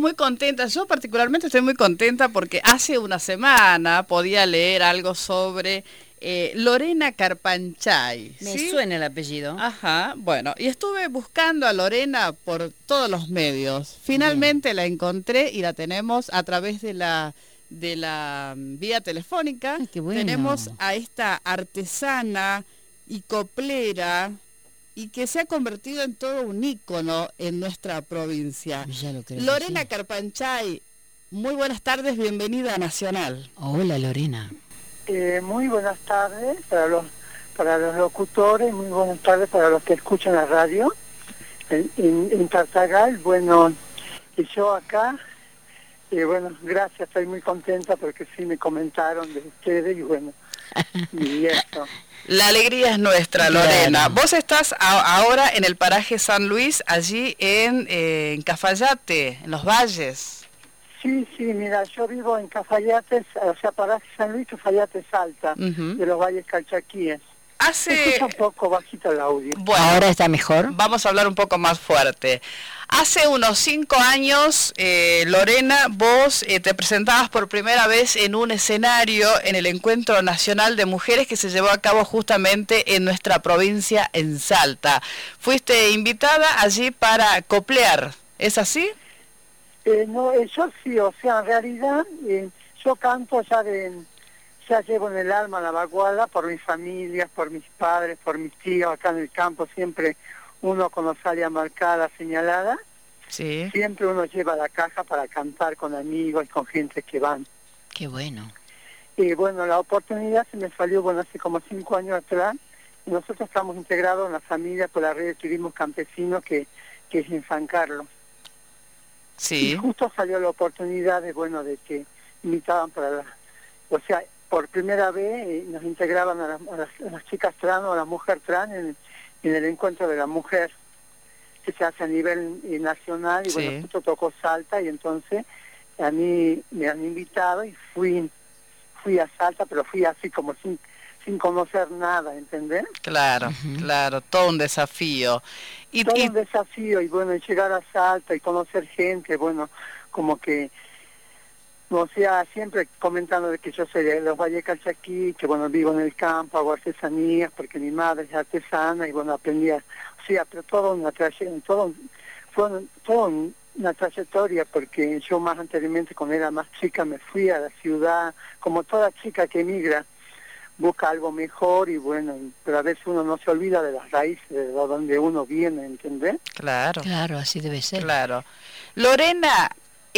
muy contenta, yo particularmente estoy muy contenta porque hace una semana podía leer algo sobre Lorena Carpanchay. Me ¿sí? suena el apellido. Ajá, bueno, y estuve buscando a Lorena por todos los medios. Finalmente la encontré y la tenemos a través de la vía telefónica. Ay, qué bueno. Tenemos a esta artesana y coplera y que se ha convertido en todo un ícono en nuestra provincia. Ya lo creo. Lorena Sí. Carpanchay, muy buenas tardes, bienvenida a Nacional. Hola, Lorena. Muy buenas tardes para los locutores, muy buenas tardes para los que escuchan la radio en Tartagal. Bueno, y yo acá, bueno, gracias, estoy muy contenta porque sí me comentaron de ustedes y bueno, y eso. La alegría es nuestra, Claro. Lorena. Vos estás ahora en el paraje San Luis, allí en Cafayate, en los Valles. Sí, mira, yo vivo en Cafayate, o sea, paraje San Luis, Cafayate Salta, de los Valles Calchaquíes. Se escucha un poco bajito el audio. Bueno, ¿Ahora está mejor? vamos a hablar un poco más fuerte. Hace unos 5 años, Lorena, vos te presentabas por primera vez en un escenario en el Encuentro Nacional de Mujeres que se llevó a cabo justamente en nuestra provincia, en Salta. Fuiste invitada allí para coplear, ¿es así? No, yo sí, o sea, en realidad yo canto ya llevo en el alma la baguala por mi familia, por mis padres, por mis tíos, acá en el campo siempre uno con los áreas marcadas, señaladas, Sí. siempre uno lleva la caja para cantar con amigos y con gente que van. Qué bueno. Y bueno, la oportunidad se me salió, bueno, hace como 5 años atrás, y nosotros estamos integrados en la familia por la red de turismo campesino que es en San Carlos. Sí. Y justo salió la oportunidad de que invitaban o sea, por primera vez nos integraban a las chicas trans o a las mujeres trans en el encuentro de la mujer que se hace a nivel nacional y Sí. bueno, justo tocó Salta y entonces a mí me han invitado y fui a Salta, pero fui así como sin conocer nada, ¿entendés? Claro, claro, todo un desafío. Todo un desafío y bueno, llegar a Salta y conocer gente, bueno, como que, o sea, siempre comentando de que yo soy de los Valles Calchaquí, que bueno, vivo en el campo, hago artesanías, porque mi madre es artesana y bueno, aprendí o sea, pero toda una trayectoria, porque yo más anteriormente, cuando era más chica, me fui a la ciudad, como toda chica que emigra, busca algo mejor y bueno, pero a veces uno no se olvida de las raíces, de donde uno viene, ¿entendés? Claro. Claro, así debe ser. Claro. Lorena,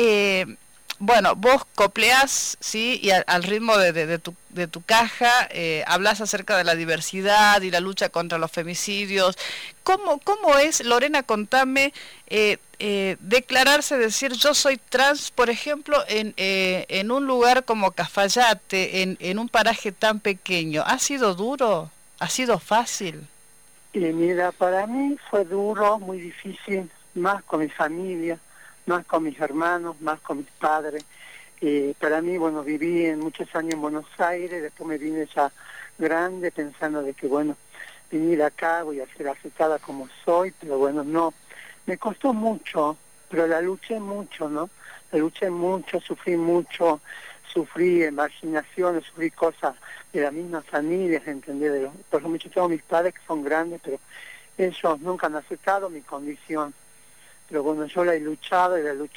bueno, vos copleás, ¿sí? Y al ritmo de tu caja, hablas acerca de la diversidad y la lucha contra los femicidios. ¿Cómo es, Lorena, contame, declararse, decir yo soy trans, por ejemplo, en un lugar como Cafayate, en un paraje tan pequeño? ¿Ha sido duro? ¿Ha sido fácil? Y mira, para mí fue duro, muy difícil, más con mi familia, más con mis hermanos, más con mis padres. Para mí, bueno, viví muchos años en Buenos Aires, después me vine ya grande pensando de que, bueno, venir acá, voy a ser aceptada como soy, pero bueno, no. Me costó mucho, pero la luché mucho, ¿no? La luché mucho, sufrí marginaciones, sufrí cosas de las mismas familias, ¿entendés? Por ejemplo, yo tengo mis padres que son grandes, pero ellos nunca han aceptado mi condición. Pero bueno, yo la he luchado,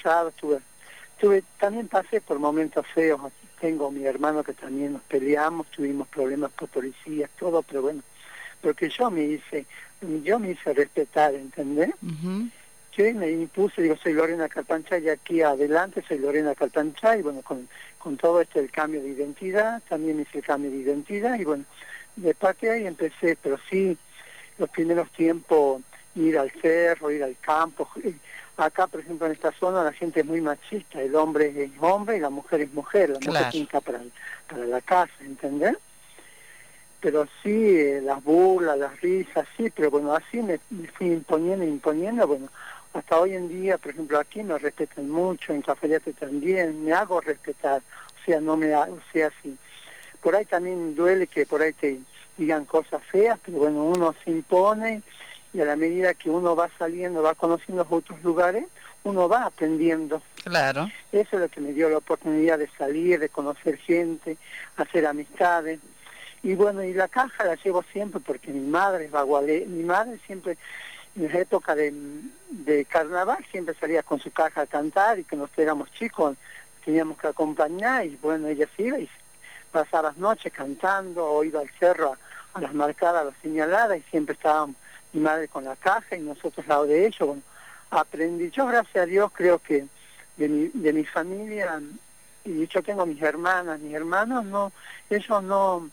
también pasé por momentos feos. Tengo mi hermano que también nos peleamos, tuvimos problemas con policías, todo, pero bueno, porque yo me hice respetar, ¿entendés? Yo me impuse, digo, soy Lorena Carpanchay y aquí adelante soy Lorena Carpanchay, y bueno, con todo esto el cambio de identidad, también hice el cambio de identidad, y bueno, de parte de ahí empecé, pero sí, los primeros tiempos, ir al cerro, ir al campo. Acá, por ejemplo, en esta zona la gente es muy machista, el hombre es hombre y la mujer es mujer, la mujer tiene que estar para la casa, ¿entendés? Pero sí, las burlas, las risas, sí, pero bueno, así me fui imponiendo, bueno, hasta hoy en día, por ejemplo, aquí me respetan mucho, en Cafayate también, me hago respetar, o sea, sí. Por ahí también duele que por ahí te digan cosas feas, pero bueno, uno se impone y a la medida que uno va saliendo, va conociendo otros lugares, uno va aprendiendo. Claro. Eso es lo que me dio la oportunidad de salir, de conocer gente, hacer amistades. Y bueno, y la caja la llevo siempre porque mi madre es bagualé. Mi madre siempre, en la época de carnaval, siempre salía con su caja a cantar, y que nosotros éramos chicos, teníamos que acompañar, y bueno, ella se iba y pasaba las noches cantando, o iba al cerro a las marcadas, a las señaladas, y siempre estaba mi madre con la caja y nosotros al lado de ellos. Bueno, aprendí. Yo, gracias a Dios, creo que de mi familia, y yo tengo mis hermanos no, ellos no,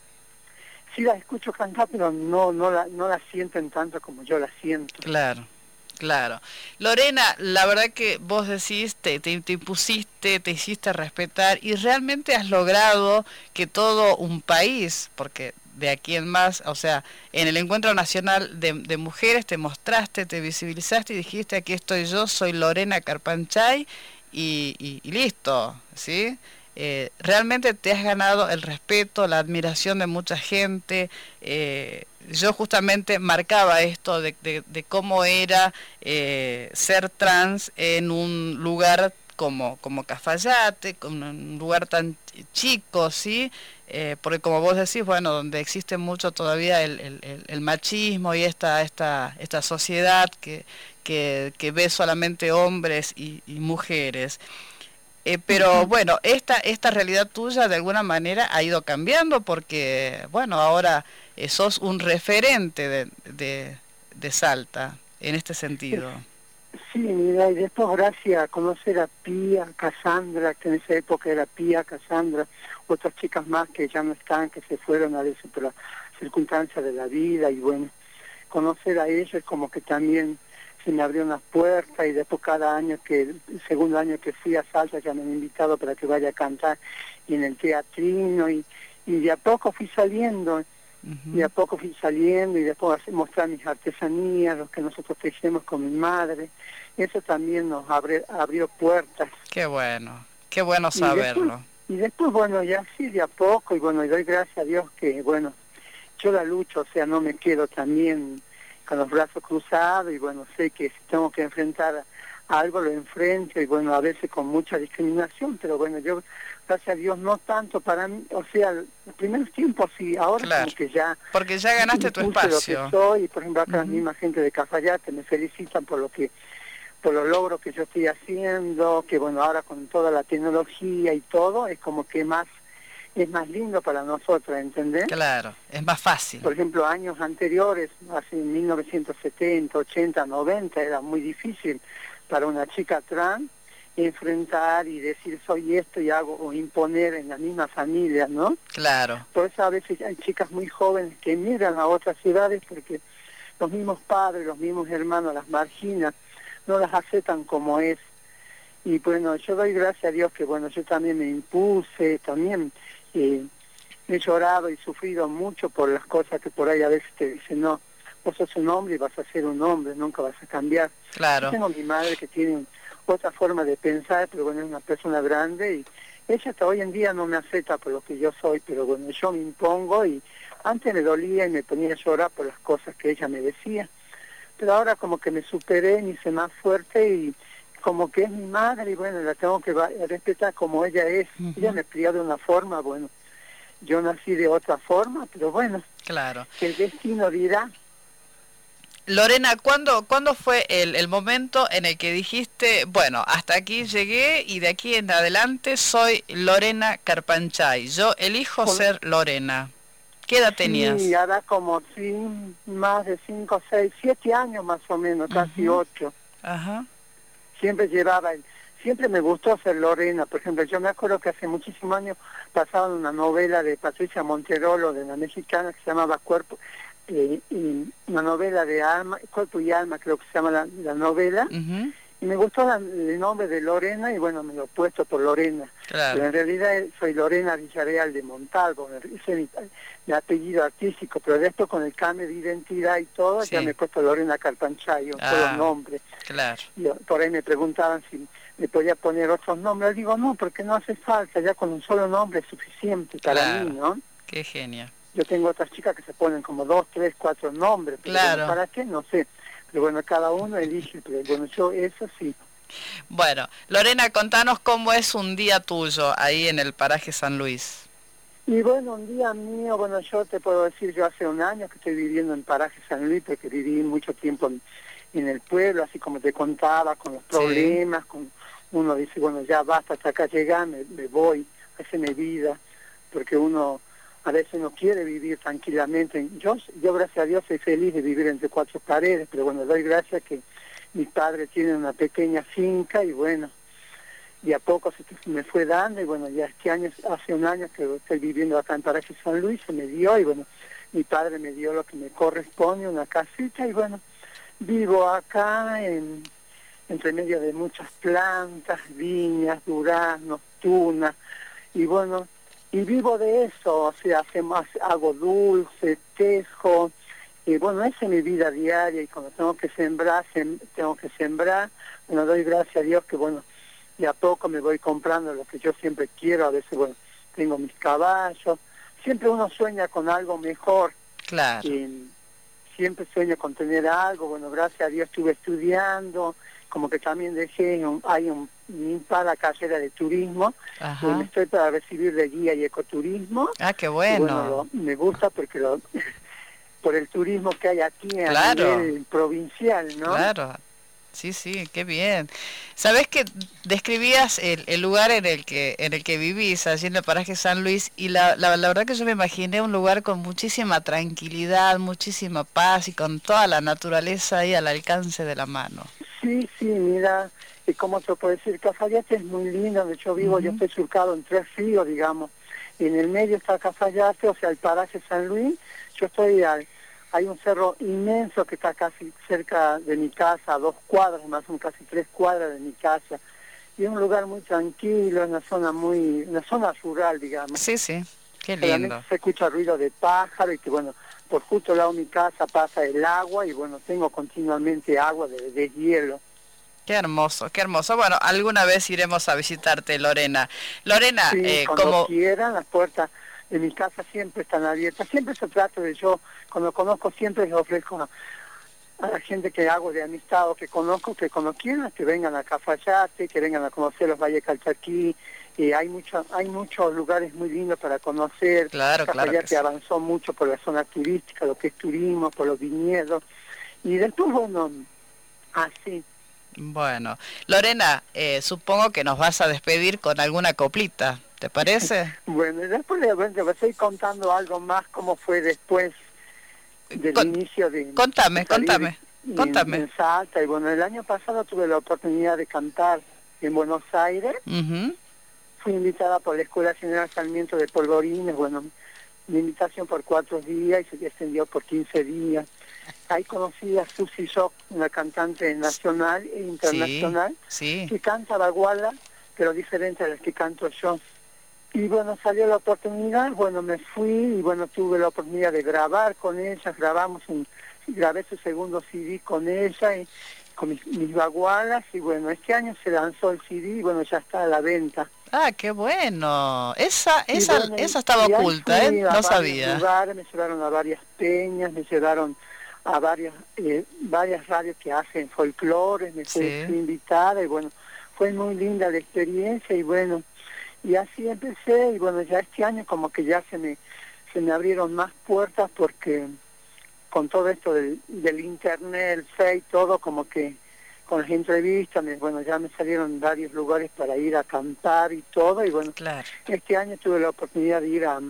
sí las escucho cantar, pero no la sienten tanto como yo la siento. Claro, claro. Lorena, la verdad que vos decís, te impusiste, te hiciste respetar, y realmente has logrado que todo un país, porque de aquí en más, o sea, en el Encuentro Nacional de Mujeres te mostraste, te visibilizaste y dijiste: aquí estoy yo, soy Lorena Carpanchay, y listo, ¿sí? Realmente te has ganado el respeto, la admiración de mucha gente. Yo justamente marcaba esto de cómo era ser trans en un lugar como Cafayate, con un lugar tan chico, ¿sí? Porque como vos decís, bueno, donde existe mucho todavía el machismo y esta sociedad que ve solamente hombres y mujeres. Pero bueno, esta realidad tuya de alguna manera ha ido cambiando, porque bueno, ahora sos un referente de Salta en este sentido. Sí, mira, y después, gracias a conocer a Pía, Cassandra, que en esa época era Pía, Cassandra, otras chicas más que ya no están, que se fueron a veces por las circunstancias de la vida, y bueno, conocer a ellos es como que también se me abrió unas puertas, y después cada año el segundo año que fui a Salta ya me han invitado para que vaya a cantar y en el teatrino, y de a poco fui saliendo. Y de a poco fui saliendo, y después mostrar mis artesanías, los que nosotros tejemos con mi madre. Eso también nos abrió puertas. Qué bueno saberlo. Y después, bueno, ya sí, de a poco, y bueno, y doy gracias a Dios que, bueno, yo la lucho, o sea, no me quedo también con los brazos cruzados, y bueno, sé que si tengo que enfrentar algo, lo enfrento, y bueno, a veces con mucha discriminación, pero bueno, yo, gracias a Dios, no tanto para mí, o sea, los primeros tiempos sí, ahora claro, como que ya... porque ya ganaste tu espacio. Lo que soy, y por ejemplo acá la misma gente de Cafayate me felicitan por los logros que yo estoy haciendo, que bueno, ahora con toda la tecnología y todo, es como que es más lindo para nosotros, ¿entendés? Claro, es más fácil. Por ejemplo, años anteriores, hace 1970, 80, 90, era muy difícil para una chica trans enfrentar y decir soy esto y hago, o imponer en la misma familia, ¿no? Claro. Por eso a veces hay chicas muy jóvenes que emigran a otras ciudades porque los mismos padres, los mismos hermanos las marginan, no las aceptan como es. Y bueno, yo doy gracias a Dios que bueno, yo también me impuse, también he llorado y sufrido mucho por las cosas que por ahí a veces te dicen, no, vos sos un hombre y vas a ser un hombre, nunca vas a cambiar. Claro. Yo tengo a mi madre que tiene otra forma de pensar, pero bueno, es una persona grande, y ella hasta hoy en día no me acepta por lo que yo soy, pero bueno, yo me impongo, y antes me dolía y me ponía a llorar por las cosas que ella me decía, pero ahora como que me superé, me hice más fuerte, y como que es mi madre, y bueno, la tengo que respetar como ella es. Ella me crió de una forma, bueno, yo nací de otra forma, pero bueno, claro, que el destino dirá. Lorena, ¿cuándo fue el momento en el que dijiste, bueno, hasta aquí llegué y de aquí en adelante soy Lorena Carpanchay, yo elijo ser Lorena? ¿Qué edad tenías? Sí, ahora como más de 5, 6, 7 años más o menos, casi 8. Ajá. Siempre me gustó ser Lorena. Por ejemplo, yo me acuerdo que hace muchísimos años pasaban una novela de Patricia Monterolo, de la mexicana, que se llamaba una novela de alma, Cuerpo y Alma, creo que se llama la novela, y me gustó el nombre de Lorena, y bueno, me lo he puesto por Lorena. Claro. Pero en realidad soy Lorena Villarreal de Montalvo, ese es mi apellido artístico, pero después con el cambio de identidad y todo, ya me he puesto Lorena Carpanchay, un solo nombre. Claro. Y por ahí me preguntaban si me podía poner otros nombres. Digo, no, porque no hace falta, ya con un solo nombre es suficiente para mí, ¿no? Qué genial. Yo tengo otras chicas que se ponen como 2, 3, 4 nombres, pero bueno, ¿para qué? No sé. Pero bueno, cada uno elige, pero bueno, yo eso sí. Bueno, Lorena, contanos cómo es un día tuyo ahí en el paraje San Luis. Y bueno, un día mío, bueno, yo te puedo decir, yo hace un año que estoy viviendo en paraje San Luis, porque viví mucho tiempo en el pueblo, así como te contaba, con los problemas, con uno dice, bueno, ya basta, hasta acá llegar, me voy, hacerme vida, porque uno a veces no quiere vivir tranquilamente. Yo gracias a Dios soy feliz de vivir entre cuatro paredes, pero bueno, doy gracias que mis padres tienen una pequeña finca y bueno, y a poco se me fue dando y bueno, ya este año, hace un año que estoy viviendo acá en Paraje San Luis, se me dio y bueno, mi padre me dio lo que me corresponde, una casita y bueno, vivo acá entre medio de muchas plantas, viñas, duraznos, tunas y bueno, y vivo de eso, o sea, hago dulce, tejo, y bueno, esa es mi vida diaria y cuando tengo que sembrar, bueno, doy gracias a Dios que bueno, y a poco me voy comprando lo que yo siempre quiero, a veces, bueno, tengo mis caballos, siempre uno sueña con algo mejor. Claro. Siempre sueño con tener algo, bueno, gracias a Dios estuve estudiando, como que también dejé, para carrera de turismo, y me estoy para recibir de guía y ecoturismo. Ah, qué bueno. Y bueno, me gusta porque por el turismo que hay aquí claro. a nivel provincial, ¿no? Claro. Sí, sí, qué bien. Sabés que describías el lugar en el que vivís, allí en el paraje San Luis, y la verdad que yo me imaginé un lugar con muchísima tranquilidad, muchísima paz y con toda la naturaleza ahí al alcance de la mano. Sí, mira, como te puedo decir, Cafayate es muy lindo, donde yo vivo, yo estoy surcado en 3 ríos, digamos, y en el medio está Cafayate, o sea, el paraje San Luis, yo estoy hay un cerro inmenso que está casi cerca de mi casa, a 2 cuadras, más o menos casi 3 cuadras de mi casa. Y es un lugar muy tranquilo, una zona rural, digamos. Sí, qué lindo. Realmente se escucha ruido de pájaro y que bueno, por justo al lado de mi casa pasa el agua y bueno, tengo continuamente agua de deshielo. Qué hermoso, qué hermoso. Bueno, alguna vez iremos a visitarte, Lorena. Lorena, sí, cuando quieran, las puertas de mi casa siempre están abiertas. Siempre se trata de yo, cuando conozco, siempre les ofrezco a la gente que hago de amistad o que conozco, que cuando quieran, que vengan a Cafayate, que vengan a conocer los Valles Calchaquí. Hay muchos lugares muy lindos para conocer. Claro, Cafayate claro avanzó mucho por la zona turística, lo que es turismo, por los viñedos. Y después, bueno, así. Bueno, Lorena, supongo que nos vas a despedir con alguna coplita, ¿te parece? Bueno, después les estoy contando algo más, cómo fue después del inicio de... Contame. En Salta, y bueno, el año pasado tuve la oportunidad de cantar en Buenos Aires. Fui invitada por la Escuela General Sarmiento de Polvorines, bueno, mi invitación por 4 días y se extendió por 15 días. Ahí conocí a Susi Shock, una cantante nacional e internacional, que canta baguala, pero diferente a las que canto yo. Y bueno, salió la oportunidad, bueno, me fui y bueno, tuve la oportunidad de grabar con ella, grabé su segundo CD con ella y con mis bagualas y bueno, este año se lanzó el CD y bueno, ya está a la venta. Ah, qué bueno. Esa estaba oculta, no sabía. Lugares, me llevaron a varias peñas, me llevaron a varias radios que hacen folclore, me fui invitada y bueno, fue muy linda la experiencia y bueno, y así empecé y bueno, ya este año como que ya se me abrieron más puertas porque con todo esto del internet, el Face, todo como que con las entrevistas, bueno, ya me salieron varios lugares para ir a cantar y todo y bueno, este año tuve la oportunidad de ir a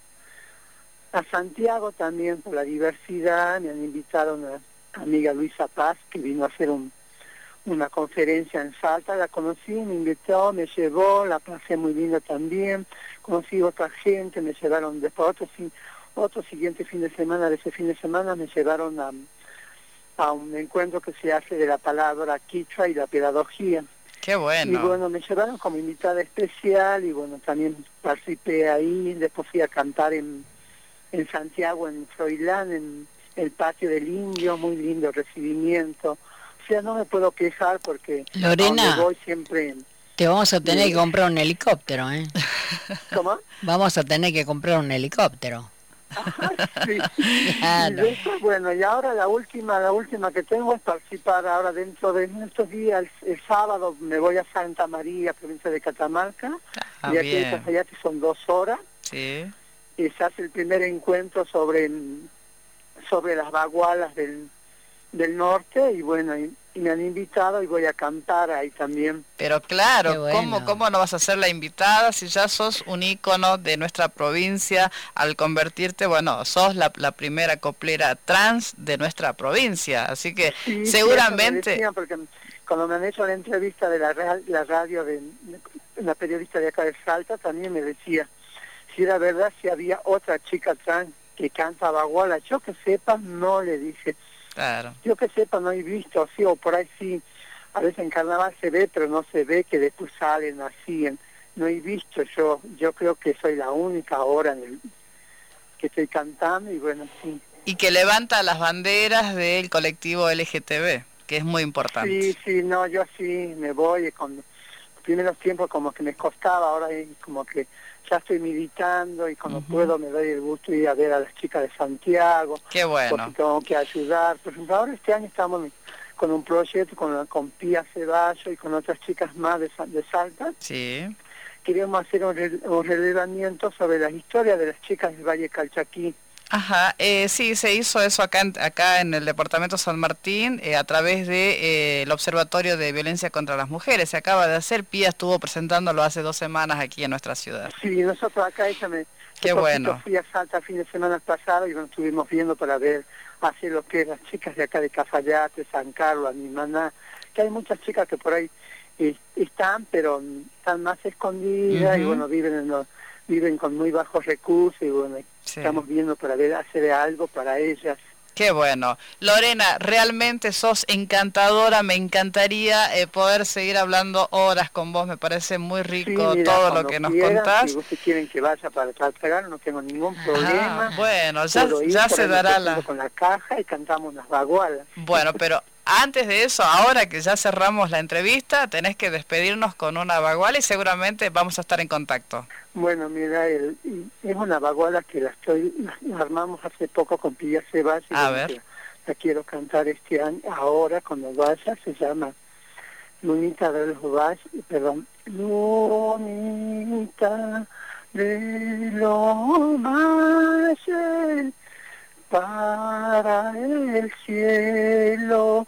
Santiago también por la diversidad, me han invitado una amiga Luisa Paz que vino a hacer una conferencia en Salta, la conocí, me invitó, me llevó, la pasé muy linda también, conocí otra gente, me llevaron después otro siguiente fin de semana, de ese fin de semana me llevaron a un encuentro que se hace de la palabra quichua y la pedagogía. Qué bueno. Y bueno, me llevaron como invitada especial y bueno, también participé ahí, después fui a cantar en Santiago, en Froilán, en el patio del Indio, muy lindo recibimiento. O sea, no me puedo quejar porque Lorena, voy siempre... Te vamos a tener que comprar un helicóptero, ¿eh? ¿Cómo? Vamos a tener que comprar un helicóptero. Sí. Claro. Y después, bueno, y ahora la última que tengo es participar ahora dentro de estos días, el sábado me voy a Santa María, provincia de Catamarca, Ah, y aquí de bien. Cafayate son 2 horas, Sí. y se hace el primer encuentro sobre las bagualas del norte, y bueno, y me han invitado y voy a cantar ahí también. Pero claro, Qué bueno. ¿cómo no vas a ser la invitada si ya sos un ícono de nuestra provincia al convertirte, bueno, sos la primera coplera trans de nuestra provincia? Así que Sí, sí, eso me seguramente... decían, porque cuando me han hecho la entrevista de la radio de la periodista de acá de Salta, también me decía si era verdad, si había otra chica trans que canta baguala. Yo que sepa, no, le dije. Claro. Yo que sepa, no he visto, sí, o por ahí sí, a veces en carnaval se ve, pero no se ve que después salen así. No he visto yo creo que soy la única ahora que estoy cantando, y bueno, sí. Y que levanta las banderas del colectivo LGTB, que es muy importante. Sí, no, yo sí me voy, con los primeros tiempos como que me costaba, ahora como que ya estoy militando y cuando puedo me doy el gusto de ir a ver a las chicas de Santiago, Qué bueno. porque tengo que ayudar. Por ejemplo, ahora este año estamos con un proyecto con Pía Ceballos y con otras chicas más de Salta. Sí. Queremos hacer un relevamiento sobre las historias de las chicas del Valle Calchaquí. Ajá, sí, se hizo eso acá en el departamento San Martín a través de el Observatorio de Violencia contra las Mujeres. Se acaba de hacer, Pía estuvo presentándolo hace 2 semanas aquí en nuestra ciudad. Sí, nosotros acá Qué bueno. Fui a Salta fin de semana pasado y nos estuvimos viendo para ver hacer lo que es las chicas de acá de Cafayate, San Carlos, Animaná, que hay muchas chicas que por ahí están, pero están más escondidas y bueno, viven con muy bajos recursos y bueno, Sí. estamos viendo para ver hacer algo para ellas. Qué bueno. Lorena, realmente sos encantadora, me encantaría poder seguir hablando horas con vos, me parece muy rico Sí, mira, todo lo cuando que nos quieran, contás. si ustedes quieren que vaya para Talcahuano, no tengo ningún problema. Bueno, Puedo ir, ya por se ahí me dará presento con la caja y cantamos unas bagualas. Bueno, pero antes de eso, ahora que ya cerramos la entrevista, tenés que despedirnos con una baguala y seguramente vamos a estar en contacto. Bueno, mira, es una baguala que la armamos hace poco con Pilla Ceballos. A ver. La quiero cantar este año, ahora cuando vaya, se llama Lunita de los Valles, perdón, Lunita de los Valles, para el cielo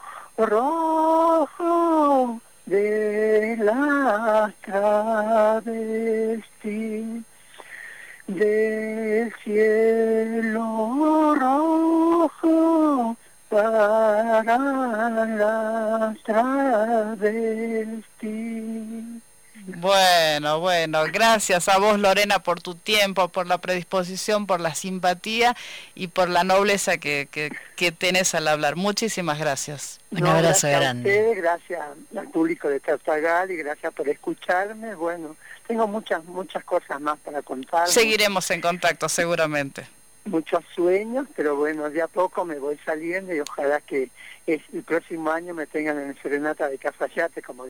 rojo de las travestis, del cielo rojo para las travestis. Bueno, gracias a vos, Lorena, por tu tiempo, por la predisposición, por la simpatía y por la nobleza que tenés al hablar. Muchísimas gracias. Un abrazo gracias grande. A ustedes, gracias al público de Tartagal y gracias por escucharme. Bueno, tengo muchas cosas más para contar. Seguiremos en contacto, seguramente. Muchos sueños, pero bueno, de a poco me voy saliendo y ojalá que el próximo año me tengan en Serenata de Cafayate como